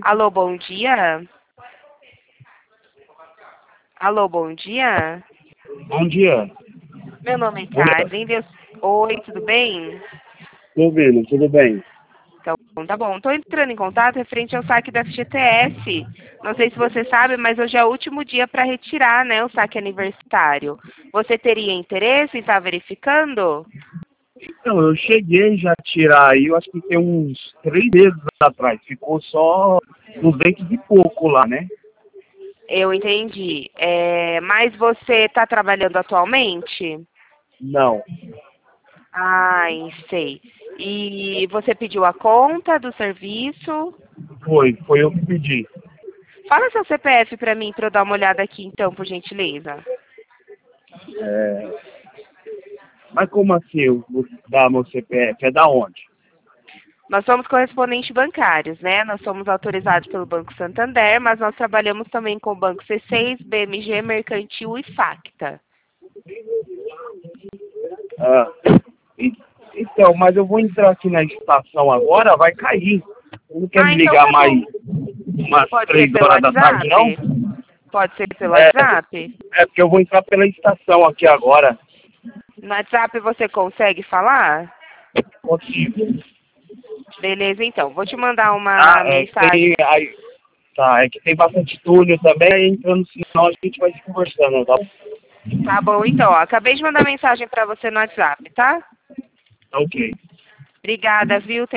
Alô, bom dia. Alô, bom dia. Bom dia. Meu nome é Oi, Carmen. Oi, tudo bem? tô vendo, tudo bem? Então, tá bom. Estou entrando em contato referente ao saque da FGTS. Não sei se você sabe, mas hoje é o último dia para retirar, né, o saque aniversário. Você teria interesse em estar verificando? Então, eu cheguei já a tirar aí, eu acho que tem uns 3 meses atrás. Ficou só 200 e pouco lá, né? Eu entendi. Mas você está trabalhando atualmente? Não. Ai, sei. E você pediu a conta do serviço? Foi eu que pedi. Fala seu CPF para mim, para eu dar uma olhada aqui, então, por gentileza. É, mas como assim eu vou dar meu CPF? É da onde? Nós somos correspondentes bancários, né? Nós somos autorizados pelo Banco Santander, mas nós trabalhamos também com o Banco C6, BMG, Mercantil e Facta. Ah, e- então, mas eu vou entrar aqui na estação agora, vai cair. Você não quer Ah, me então ligar tá mais bom. umas Pode ser 3 pelo horas da tarde, não? WhatsApp? Pode ser pelo É, WhatsApp? é porque eu vou entrar pela estação aqui agora. No WhatsApp você consegue falar? Consigo. Beleza, então. Vou te mandar Ah, uma é que tem, mensagem. aí, tá, é que tem bastante túnel também, aí entrando no sinal a gente vai se conversando, tá? Tá bom, então. Ó, acabei de mandar mensagem para você no WhatsApp, tá? Tá ok. Obrigada, viu?